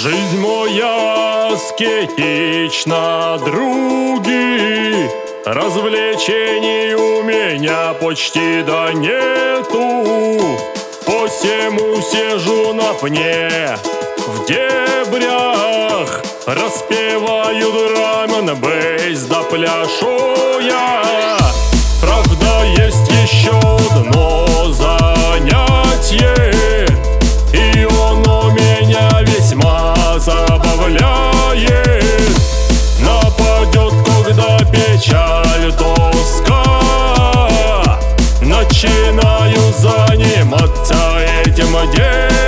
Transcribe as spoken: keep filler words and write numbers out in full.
Жизнь моя аскетична, други, развлечений у меня почти да нету. Посему сижу на пне в дебрях, распеваю драм-н-бейс да пляшу я. Правда, есть еще одно занятие, и оно меня весьма забавляет. Нападет, когда печаль, тоска, начинаю заниматься этим делом.